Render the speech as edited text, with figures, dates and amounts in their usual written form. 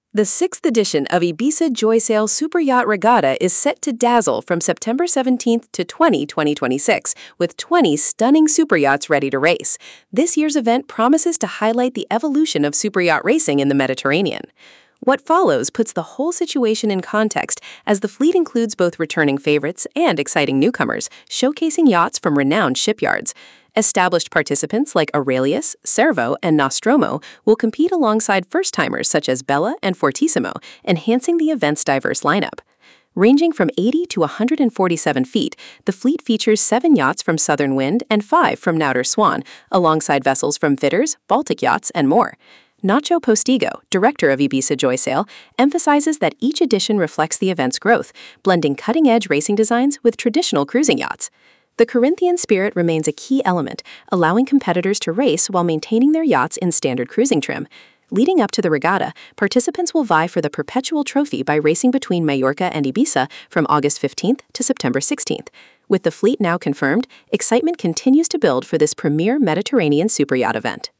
The sixth edition of Ibiza Joy Sail Super Yacht Regatta is set to dazzle from September 17th to 2026, with 20 stunning super yachts ready to race. This year's event promises to highlight the evolution of super yacht racing in the Mediterranean. What follows puts the whole situation in context, as the fleet includes both returning favorites and exciting newcomers, showcasing yachts from renowned shipyards. Established participants like Aurelius, Cervo, and Nostromo will compete alongside first-timers such as Bella and Fortissimo, enhancing the event's diverse lineup. Ranging from 80 to 147 feet, the fleet features 7 yachts from Southern Wind and 5 from Nauter Swan, alongside vessels from Vitters, Baltic Yachts, and more. Nacho Postigo, director of Ibiza Joy Sail, emphasizes that each edition reflects the event's growth, blending cutting-edge racing designs with traditional cruising yachts. The Corinthian spirit remains a key element, allowing competitors to race while maintaining their yachts in standard cruising trim. Leading up to the regatta, participants will vie for the perpetual trophy by racing between Majorca and Ibiza from August 15th to September 16th. With the fleet now confirmed, excitement continues to build for this premier Mediterranean super yacht event.